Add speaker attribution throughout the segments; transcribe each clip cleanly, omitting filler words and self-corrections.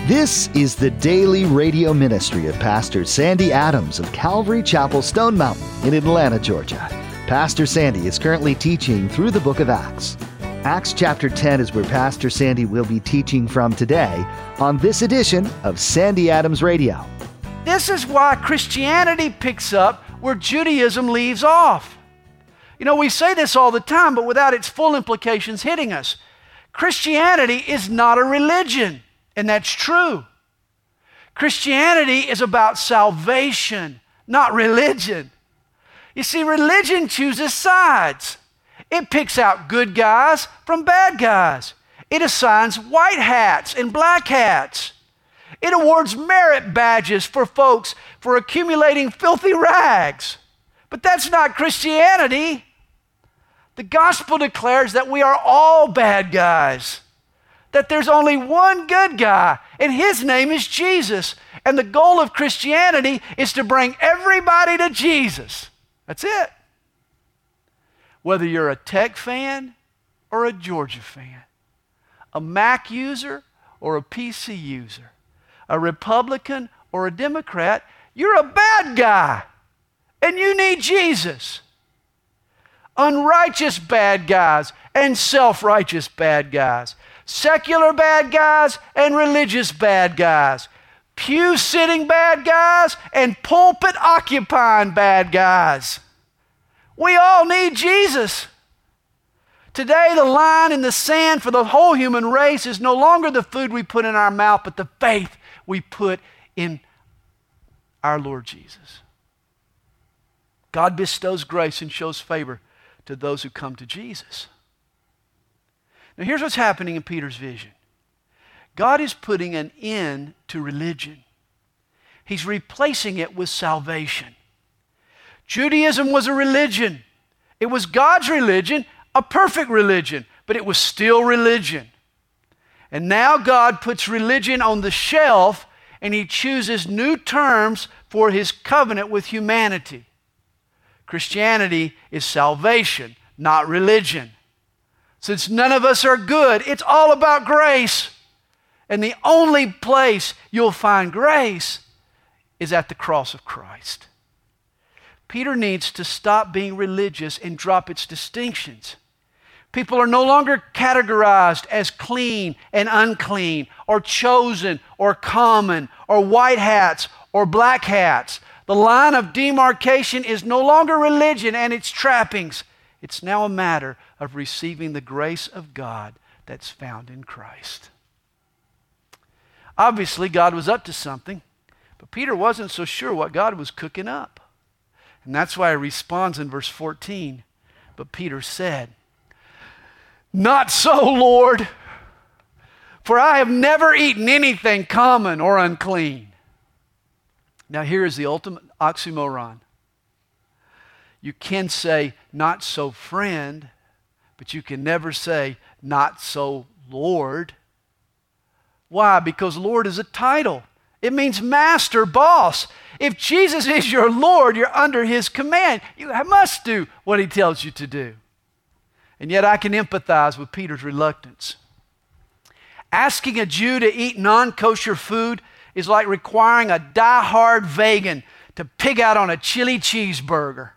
Speaker 1: This is the daily radio ministry of Pastor Sandy Adams of Calvary Chapel, Stone Mountain in Atlanta, Georgia. Pastor Sandy is currently teaching through the book of Acts. Acts chapter 10 is where Pastor Sandy will be teaching from today on this edition of Sandy Adams Radio.
Speaker 2: This is why Christianity picks up where Judaism leaves off. You know, we say this all the time, but without its full implications hitting us. Christianity is not a religion, and that's true. Christianity is about salvation, not religion. You see, religion chooses sides. It picks out good guys from bad guys. It assigns white hats and black hats. It awards merit badges for folks for accumulating filthy rags. But that's not Christianity. The gospel declares that we are all bad guys, that there's only one good guy, and his name is Jesus. And the goal of Christianity is to bring everybody to Jesus. That's it. Whether you're a Tech fan or a Georgia fan, a Mac user or a PC user, a Republican or a Democrat, you're a bad guy and you need Jesus. Unrighteous bad guys and self-righteous bad guys, secular bad guys and religious bad guys, pew-sitting bad guys and pulpit-occupying bad guys. We all need Jesus. Today, the line in the sand for the whole human race is no longer the food we put in our mouth, but the faith we put in our Lord Jesus. God bestows grace and shows favor to those who come to Jesus. Now, here's what's happening in Peter's vision. God is putting an end to religion. He's replacing it with salvation. Judaism was a religion. It was God's religion, a perfect religion, but it was still religion. And now God puts religion on the shelf and he chooses new terms for his covenant with humanity. Christianity is salvation, not religion. Since none of us are good, it's all about grace. And the only place you'll find grace is at the cross of Christ. Peter needs to stop being religious and drop its distinctions. People are no longer categorized as clean and unclean, or chosen, or common, or white hats, or black hats. The line of demarcation is no longer religion and its trappings. It's now a matter of receiving the grace of God that's found in Christ. Obviously, God was up to something, but Peter wasn't so sure what God was cooking up. And that's why he responds in verse 14. But Peter said, "Not so, Lord, for I have never eaten anything common or unclean." Now here is the ultimate oxymoron. You can say, "Not so, friend," but you can never say, "Not so, Lord." Why? Because Lord is a title. It means master, boss. If Jesus is your Lord, you're under his command. You must do what he tells you to do. And yet I can empathize with Peter's reluctance. Asking a Jew to eat non-kosher food is like requiring a die-hard vegan to pig out on a chili cheeseburger.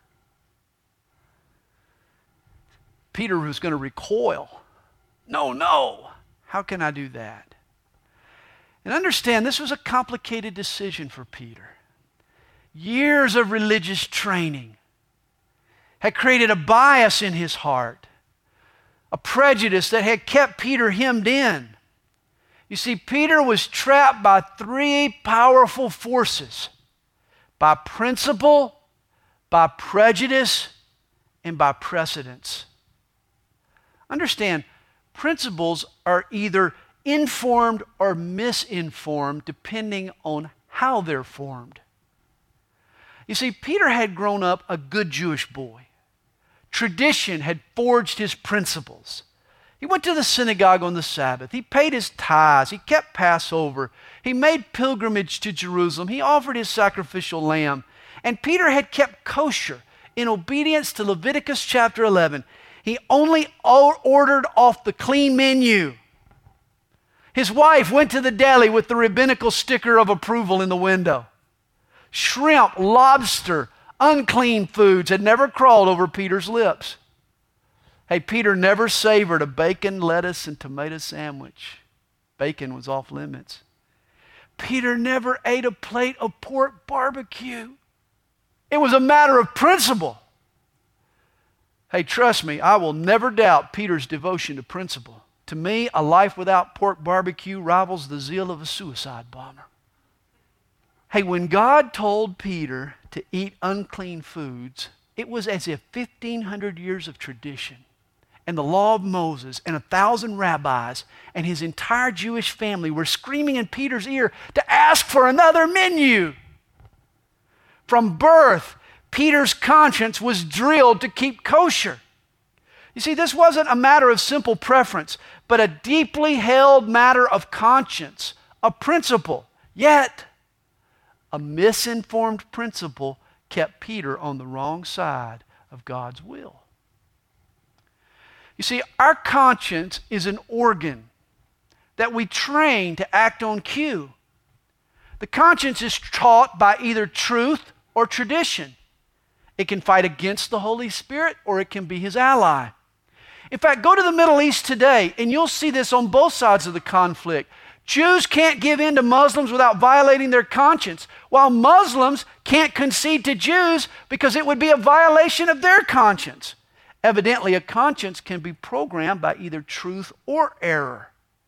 Speaker 2: Peter was going to recoil. No, how can I do that? And understand, this was a complicated decision for Peter. Years of religious training had created a bias in his heart, a prejudice that had kept Peter hemmed in. You see, Peter was trapped by three powerful forces: by principle, by prejudice, and by precedence. Understand, principles are either informed or misinformed depending on how they're formed. You see, Peter had grown up a good Jewish boy. Tradition had forged his principles. He went to the synagogue on the Sabbath. He paid his tithes. He kept Passover. He made pilgrimage to Jerusalem. He offered his sacrificial lamb. And Peter had kept kosher in obedience to Leviticus chapter 11. He only ordered off the clean menu. His wife went to the deli with the rabbinical sticker of approval in the window. Shrimp, lobster, unclean foods had never crawled over Peter's lips. Hey, Peter never savored a bacon, lettuce, and tomato sandwich. Bacon was off limits. Peter never ate a plate of pork barbecue. It was a matter of principle. Hey, trust me, I will never doubt Peter's devotion to principle. To me, a life without pork barbecue rivals the zeal of a suicide bomber. Hey, when God told Peter to eat unclean foods, it was as if 1,500 years of tradition and the law of Moses and 1,000 rabbis and his entire Jewish family were screaming in Peter's ear to ask for another menu. From birth, Peter's conscience was drilled to keep kosher. You see, this wasn't a matter of simple preference, but a deeply held matter of conscience, a principle. Yet, a misinformed principle kept Peter on the wrong side of God's will. You see, our conscience is an organ that we train to act on cue. The conscience is taught by either truth or tradition. It can fight against the Holy Spirit or it can be his ally. In fact, go to the Middle East today and you'll see this on both sides of the conflict. Jews can't give in to Muslims without violating their conscience, while Muslims can't concede to Jews because it would be a violation of their conscience. Evidently, a conscience can be programmed by either truth or error.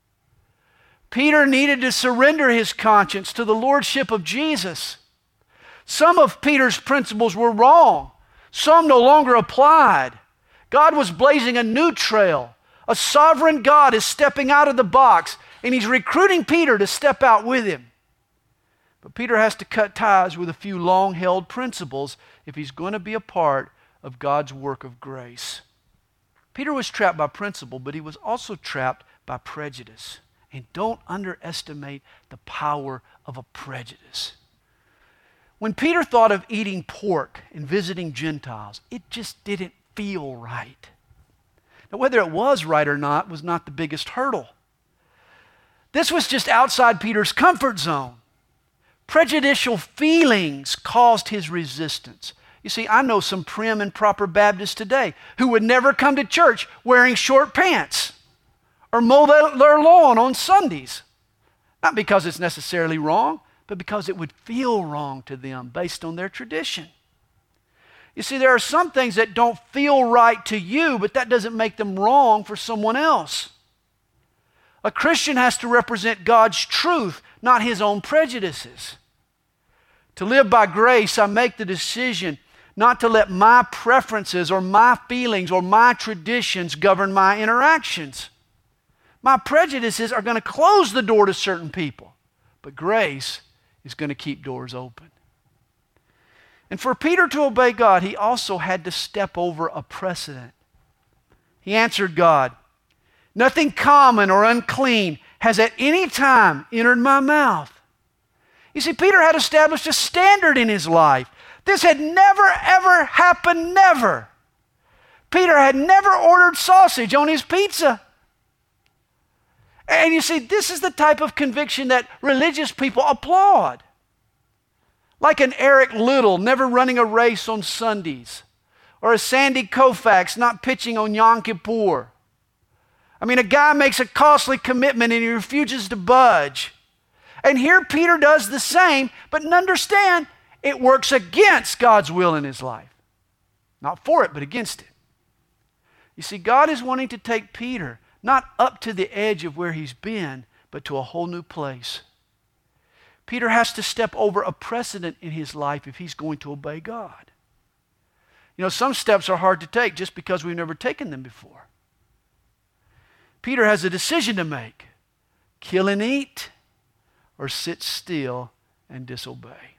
Speaker 2: Peter needed to surrender his conscience to the lordship of Jesus. Some of Peter's principles were wrong. Some no longer applied. God was blazing a new trail. A sovereign God is stepping out of the box, and he's recruiting Peter to step out with him. But Peter has to cut ties with a few long-held principles if he's going to be a part of God's work of grace. Peter was trapped by principle, but he was also trapped by prejudice. And don't underestimate the power of a prejudice. When Peter thought of eating pork and visiting Gentiles, it just didn't feel right. Now, whether it was right or not was not the biggest hurdle. This was just outside Peter's comfort zone. Prejudicial feelings caused his resistance. You see, I know some prim and proper Baptists today who would never come to church wearing short pants or mow their lawn on Sundays. Not because it's necessarily wrong, but because it would feel wrong to them based on their tradition. You see, there are some things that don't feel right to you, but that doesn't make them wrong for someone else. A Christian has to represent God's truth, not his own prejudices. To live by grace, I make the decision not to let my preferences or my feelings or my traditions govern my interactions. My prejudices are going to close the door to certain people, but grace is going to keep doors open. And for Peter to obey God, he also had to step over a precedent. He answered God, "Nothing common or unclean has at any time entered my mouth." You see, Peter had established a standard in his life. This had never, ever happened, never. Peter had never ordered sausage on his pizza. And you see, this is the type of conviction that religious people applaud. Like an Eric Liddell never running a race on Sundays, or a Sandy Koufax not pitching on Yom Kippur. I mean, a guy makes a costly commitment and he refuses to budge. And here Peter does the same, but understand, it works against God's will in his life. Not for it, but against it. You see, God is wanting to take Peter not up to the edge of where he's been, but to a whole new place. Peter has to step over a precedent in his life if he's going to obey God. You know, some steps are hard to take just because we've never taken them before. Peter has a decision to make: kill and eat, or sit still and disobey.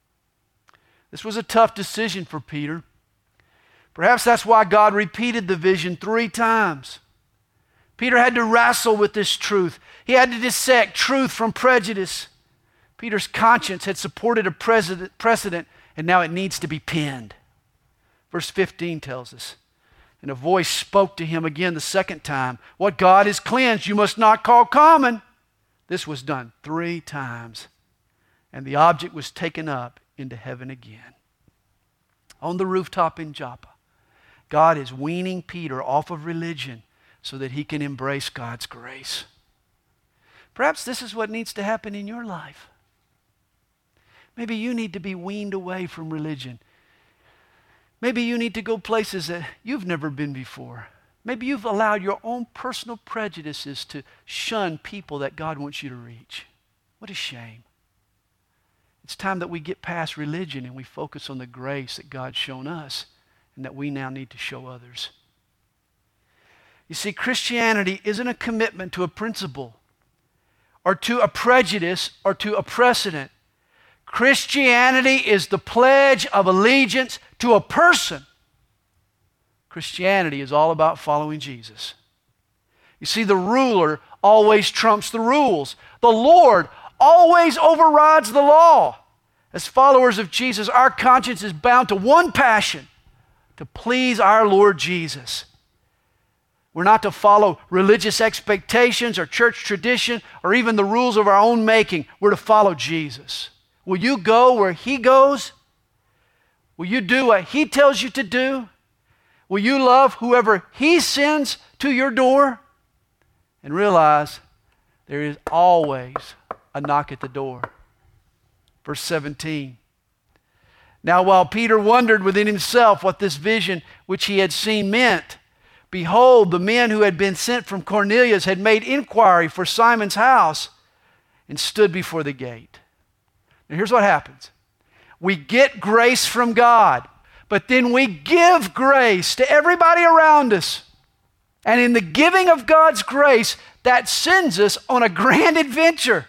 Speaker 2: This was a tough decision for Peter. Perhaps that's why God repeated the vision 3 times. Peter had to wrestle with this truth. He had to dissect truth from prejudice. Peter's conscience had supported a precedent, and now it needs to be pinned. Verse 15 tells us, "And a voice spoke to him again the second time, 'What God has cleansed, you must not call common.' This was done 3 times, and the object was taken up into heaven again. On the rooftop in Joppa, God is weaning Peter off of religion so that he can embrace God's grace. Perhaps this is what needs to happen in your life. Maybe you need to be weaned away from religion. Maybe you need to go places that you've never been before. Maybe you've allowed your own personal prejudices to shun people that God wants you to reach. What a shame. It's time that we get past religion and we focus on the grace that God's shown us and that we now need to show others. You see, Christianity isn't a commitment to a principle or to a prejudice or to a precedent. Christianity is the pledge of allegiance to a person. Christianity is all about following Jesus. You see, the ruler always trumps the rules. The Lord always overrides the law. As followers of Jesus, our conscience is bound to one passion, to please our Lord Jesus. We're not to follow religious expectations or church tradition or even the rules of our own making. We're to follow Jesus. Will you go where He goes? Will you do what He tells you to do? Will you love whoever He sends to your door? And realize there is always a knock at the door. Verse 17. Now while Peter wondered within himself what this vision which he had seen meant, behold, the men who had been sent from Cornelius had made inquiry for Simon's house and stood before the gate. Now here's what happens. We get grace from God, but then we give grace to everybody around us. And in the giving of God's grace, that sends us on a grand adventure.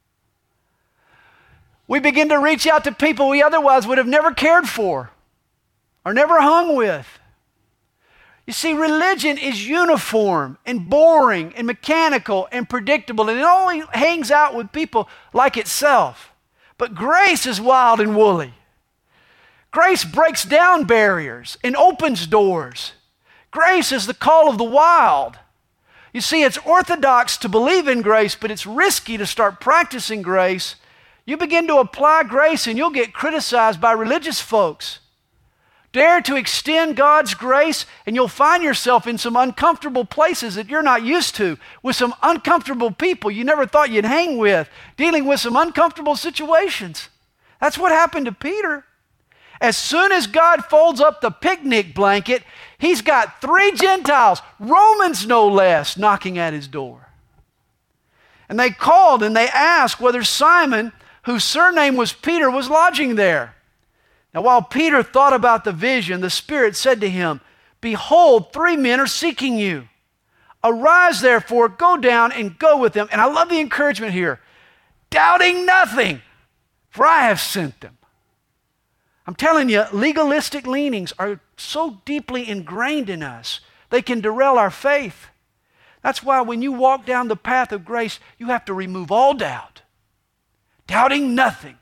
Speaker 2: We begin to reach out to people we otherwise would have never cared for or never hung with. You see, religion is uniform and boring and mechanical and predictable, and it only hangs out with people like itself. But grace is wild and woolly. Grace breaks down barriers and opens doors. Grace is the call of the wild. You see, it's orthodox to believe in grace, but it's risky to start practicing grace. You begin to apply grace and you'll get criticized by religious folks. Dare to extend God's grace and you'll find yourself in some uncomfortable places that you're not used to, with some uncomfortable people you never thought you'd hang with, dealing with some uncomfortable situations. That's what happened to Peter. As soon as God folds up the picnic blanket, he's got 3 Gentiles, Romans no less, knocking at his door. And they called and they asked whether Simon, whose surname was Peter, was lodging there. Now while Peter thought about the vision, the Spirit said to him, behold, 3 men are seeking you. Arise therefore, go down and go with them. And I love the encouragement here. Doubting nothing, for I have sent them. I'm telling you, legalistic leanings are so deeply ingrained in us, they can derail our faith. That's why when you walk down the path of grace, you have to remove all doubt. Doubting nothing.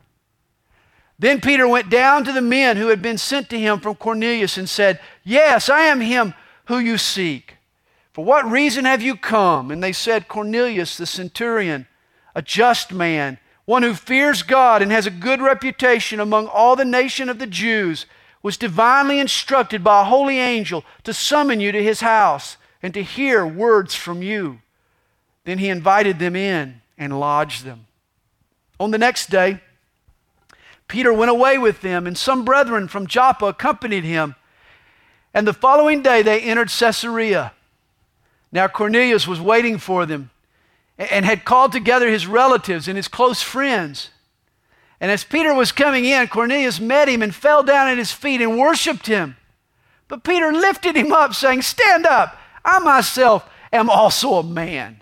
Speaker 2: Then Peter went down to the men who had been sent to him from Cornelius and said, yes, I am him who you seek. For what reason have you come? And they said, Cornelius the centurion, a just man, one who fears God and has a good reputation among all the nation of the Jews, was divinely instructed by a holy angel to summon you to his house and to hear words from you. Then he invited them in and lodged them. On the next day, Peter went away with them, and some brethren from Joppa accompanied him. And the following day they entered Caesarea. Now Cornelius was waiting for them and had called together his relatives and his close friends. And as Peter was coming in, Cornelius met him and fell down at his feet and worshiped him. But Peter lifted him up, saying, stand up, I myself am also a man.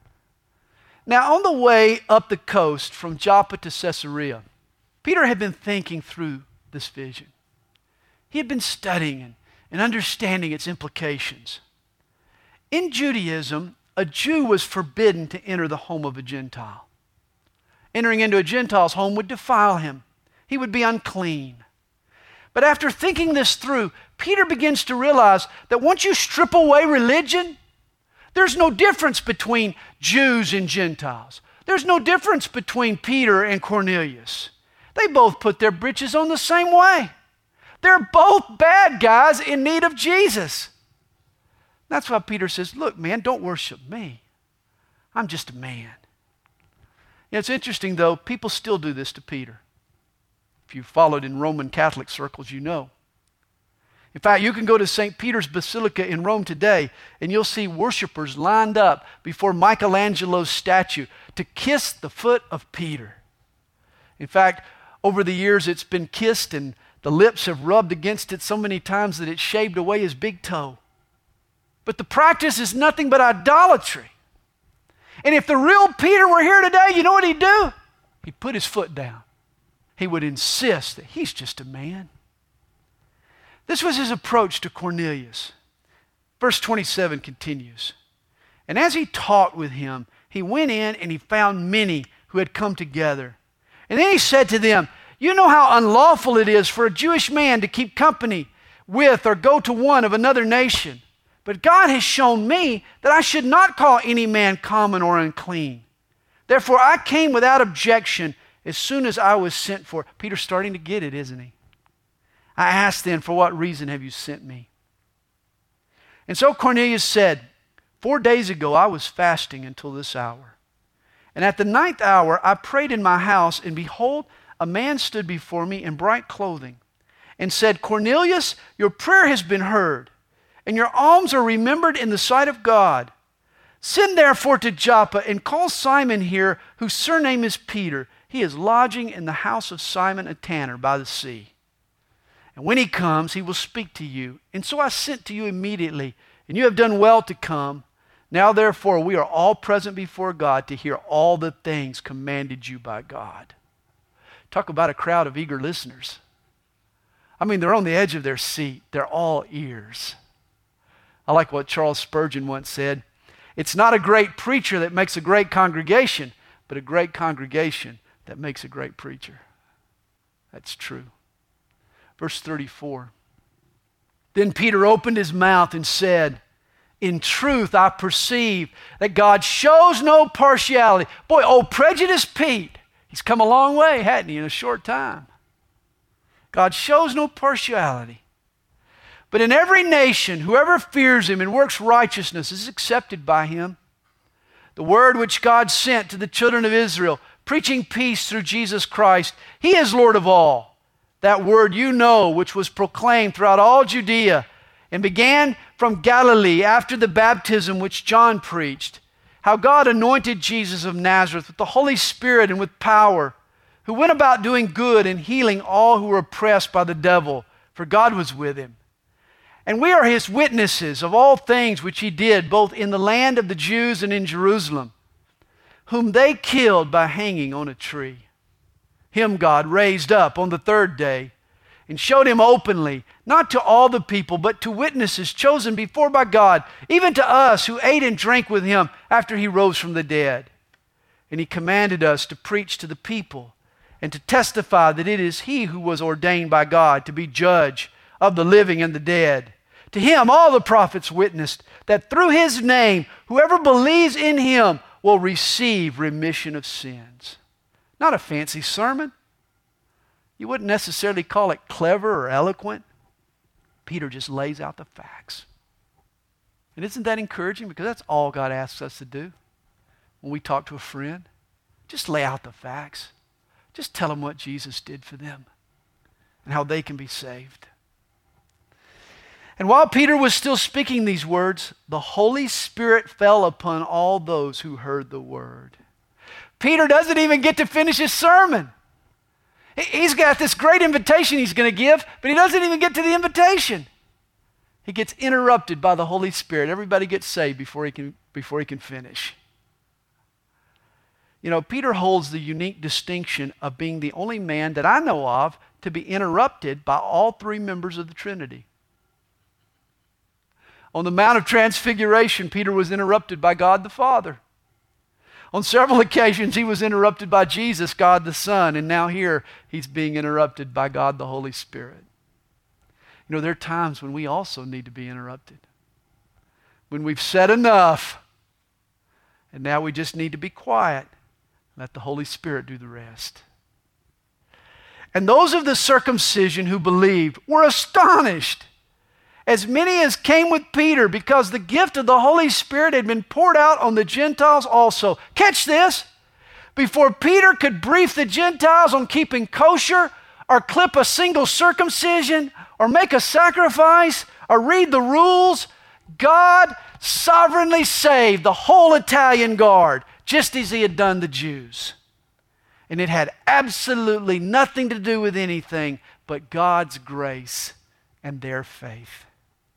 Speaker 2: Now on the way up the coast from Joppa to Caesarea, Peter had been thinking through this vision. He had been studying and understanding its implications. In Judaism, a Jew was forbidden to enter the home of a Gentile. Entering into a Gentile's home would defile him. He would be unclean. But after thinking this through, Peter begins to realize that once you strip away religion, there's no difference between Jews and Gentiles. There's no difference between Peter and Cornelius. They both put their britches on the same way. They're both bad guys in need of Jesus. That's why Peter says, look, man, don't worship me. I'm just a man. It's interesting, though, people still do this to Peter. If you've followed in Roman Catholic circles, you know. In fact, you can go to St. Peter's Basilica in Rome today, and you'll see worshipers lined up before Michelangelo's statue to kiss the foot of Peter. In fact, over the years, it's been kissed, and the lips have rubbed against it so many times that it shaved away his big toe. But the practice is nothing but idolatry. And if the real Peter were here today, you know what he'd do? He'd put his foot down. He would insist that he's just a man. This was his approach to Cornelius. Verse 27 continues. And as he talked with him, he went in and he found many who had come together. And then he said to them, you know how unlawful it is for a Jewish man to keep company with or go to one of another nation. But God has shown me that I should not call any man common or unclean. Therefore I came without objection as soon as I was sent for. Peter's starting to get it, isn't he? I asked then, for what reason have you sent me? And so Cornelius said, 4 days ago I was fasting until this hour. And at the 9th hour I prayed in my house, and behold, a man stood before me in bright clothing, and said, Cornelius, your prayer has been heard, and your alms are remembered in the sight of God. Send therefore to Joppa, and call Simon here, whose surname is Peter. He is lodging in the house of Simon a tanner by the sea. And when he comes, he will speak to you. And so I sent to you immediately, and you have done well to come. Now therefore we are all present before God to hear all the things commanded you by God. Talk about a crowd of eager listeners. I mean, they're on the edge of their seat. They're all ears. I like what Charles Spurgeon once said. It's not a great preacher that makes a great congregation, but a great congregation that makes a great preacher. That's true. Verse 34. Then Peter opened his mouth and said, in truth I perceive that God shows no partiality. Boy, old Prejudice Pete, he's come a long way, hadn't he, in a short time. God shows no partiality. But in every nation, whoever fears him and works righteousness is accepted by him. The word which God sent to the children of Israel, preaching peace through Jesus Christ, he is Lord of all. That word you know, which was proclaimed throughout all Judea and began from Galilee after the baptism which John preached, how God anointed Jesus of Nazareth with the Holy Spirit and with power, who went about doing good and healing all who were oppressed by the devil, for God was with him. And we are his witnesses of all things which he did, both in the land of the Jews and in Jerusalem, whom they killed by hanging on a tree. Him God raised up on the 3rd day and showed him openly, not to all the people, but to witnesses chosen before by God, even to us who ate and drank with him after he rose from the dead. And he commanded us to preach to the people and to testify that it is he who was ordained by God to be judge of the living and the dead. To him all the prophets witnessed that through his name, whoever believes in him will receive remission of sins. Not a fancy sermon. You wouldn't necessarily call it clever or eloquent. Peter just lays out the facts. And isn't that encouraging? Because that's all God asks us to do when we talk to a friend. Just lay out the facts. Just tell them what Jesus did for them and how they can be saved. And while Peter was still speaking these words, the Holy Spirit fell upon all those who heard the word. Peter doesn't even get to finish his sermon. He's got this great invitation he's going to give, but he doesn't even get to the invitation. He gets interrupted by the Holy Spirit. Everybody gets saved before he can finish. You know, Peter holds the unique distinction of being the only man that I know of to be interrupted by all 3 members of the Trinity. On the Mount of Transfiguration, Peter was interrupted by God the Father. On several occasions, he was interrupted by Jesus, God the Son, and now here he's being interrupted by God the Holy Spirit. You know, there are times when we also need to be interrupted. When we've said enough, and now we just need to be quiet Let the Holy Spirit do the rest. And those of the circumcision who believed were astonished, as many as came with Peter, because the gift of the Holy Spirit had been poured out on the Gentiles also. Catch this. Before Peter could brief the Gentiles on keeping kosher, or clip a single circumcision, or make a sacrifice, or read the rules, God sovereignly saved the whole Italian guard, just as he had done the Jews. And it had absolutely nothing to do with anything but God's grace and their faith.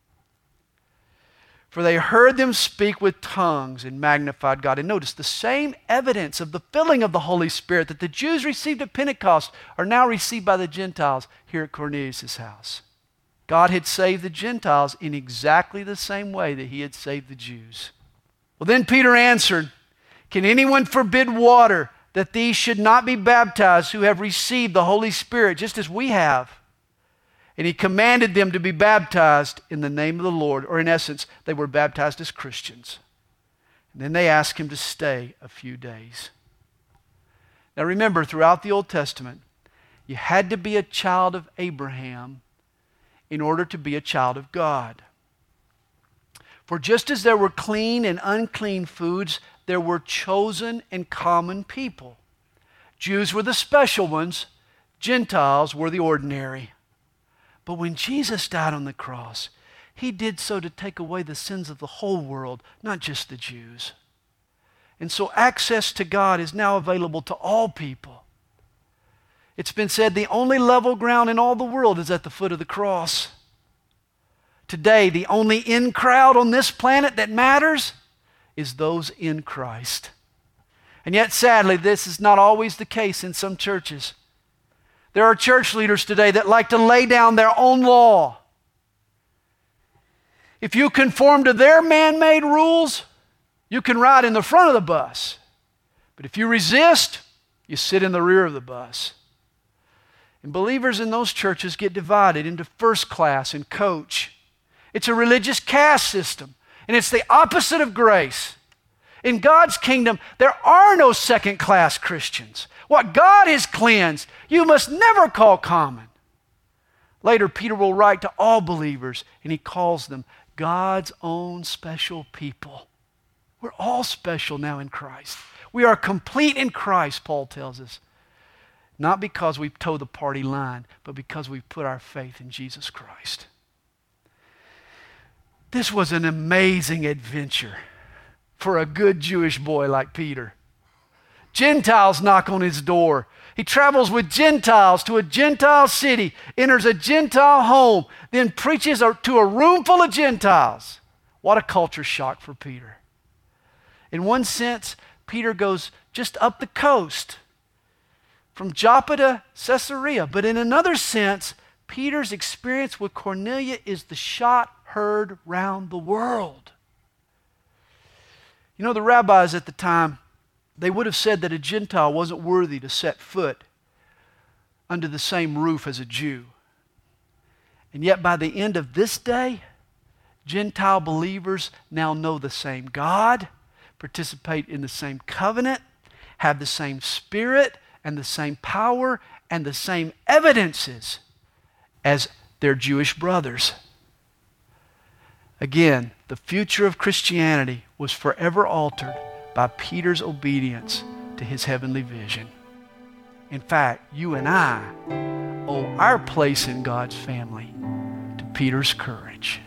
Speaker 2: For they heard them speak with tongues and magnified God. And notice the same evidence of the filling of the Holy Spirit that the Jews received at Pentecost are now received by the Gentiles here at Cornelius' house. God had saved the Gentiles in exactly the same way that he had saved the Jews. Well, then Peter answered, "Can anyone forbid water that these should not be baptized who have received the Holy Spirit just as we have?" And he commanded them to be baptized in the name of the Lord, or in essence, they were baptized as Christians. And then they asked him to stay a few days. Now remember, throughout the Old Testament, you had to be a child of Abraham in order to be a child of God. For just as there were clean and unclean foods, there were chosen and common people. Jews were the special ones, Gentiles were the ordinary. But when Jesus died on the cross, he did so to take away the sins of the whole world, not just the Jews. And so access to God is now available to all people. It's been said the only level ground in all the world is at the foot of the cross. Today, the only in crowd on this planet that matters is those in Christ. And yet, sadly, this is not always the case in some churches. There are church leaders today that like to lay down their own law. If you conform to their man-made rules, you can ride in the front of the bus. But if you resist, you sit in the rear of the bus. And believers in those churches get divided into first class and coach. It's a religious caste system, and it's the opposite of grace. In God's kingdom, there are no second-class Christians. What God has cleansed, you must never call common. Later, Peter will write to all believers, and he calls them God's own special people. We're all special now in Christ. We are complete in Christ, Paul tells us. Not because we toe the party line, but because we put our faith in Jesus Christ. This was an amazing adventure for a good Jewish boy like Peter. Gentiles knock on his door. He travels with Gentiles to a Gentile city, enters a Gentile home, then preaches to a room full of Gentiles. What a culture shock for Peter. In one sense, Peter goes just up the coast from Joppa to Caesarea. But in another sense, Peter's experience with Cornelius is the shot heard round the world. You know, the rabbis at the time, they would have said that a Gentile wasn't worthy to set foot under the same roof as a Jew. And yet by the end of this day, Gentile believers now know the same God, participate in the same covenant, have the same Spirit and the same power and the same evidences as their Jewish brothers. Again, the future of Christianity was forever altered by Peter's obedience to his heavenly vision. In fact, you and I owe our place in God's family to Peter's courage.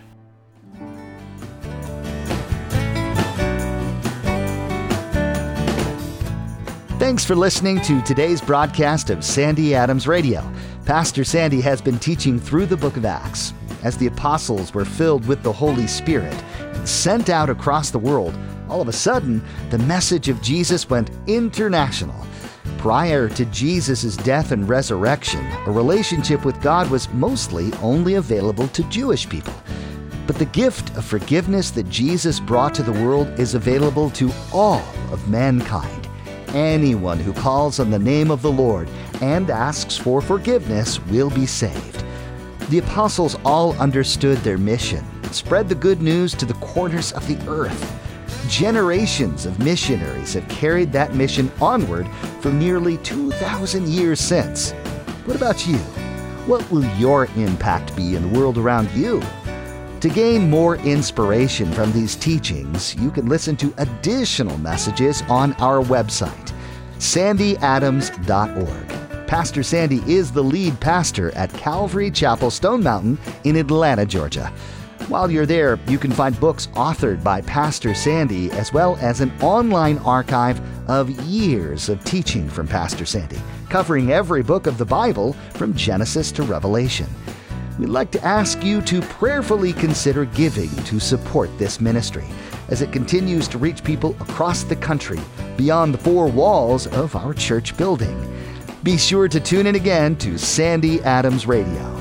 Speaker 1: Thanks for listening to today's broadcast of Sandy Adams Radio. Pastor Sandy has been teaching through the book of Acts. As the apostles were filled with the Holy Spirit and sent out across the world, all of a sudden, the message of Jesus went international. Prior to Jesus' death and resurrection, a relationship with God was mostly only available to Jewish people. But the gift of forgiveness that Jesus brought to the world is available to all of mankind. Anyone who calls on the name of the Lord and asks for forgiveness will be saved. The apostles all understood their mission and spread the good news to the corners of the earth. Generations of missionaries have carried that mission onward for nearly 2,000 years since. What about you? What will your impact be in the world around you? To gain more inspiration from these teachings, you can listen to additional messages on our website, sandyadams.org. Pastor Sandy is the lead pastor at Calvary Chapel Stone Mountain in Atlanta, Georgia. While you're there, you can find books authored by Pastor Sandy, as well as an online archive of years of teaching from Pastor Sandy, covering every book of the Bible from Genesis to Revelation. We'd like to ask you to prayerfully consider giving to support this ministry as it continues to reach people across the country beyond the four walls of our church building. Be sure to tune in again to Sandy Adams Radio.